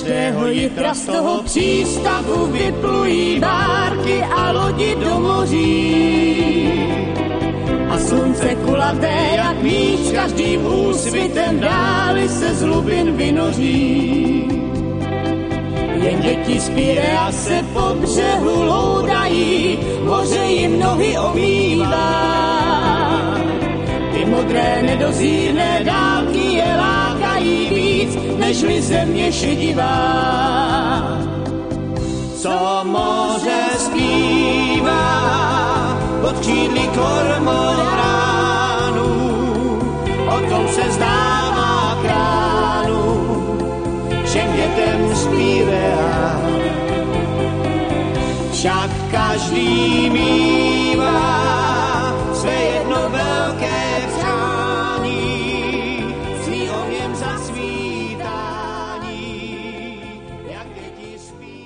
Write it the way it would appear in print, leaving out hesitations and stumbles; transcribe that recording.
Každého jitra z toho přístavu vyplují bárky a lodi do moří. A slunce kulaté jak míč, každým úsvitem dáli se z hlubin vynoří. Jen děti z Pirea se po břehu loudají, moře jim nohy omývá. Ty modré nedozírné dálky je lákají víc, nežli země šedivá. Co moře zpívá pod křídly kormoránů, o tom se zdává kránu všem dětem z Pirea. Však každý mívá své jedno velké přání, sní o něm zasvítání, jak děti spí.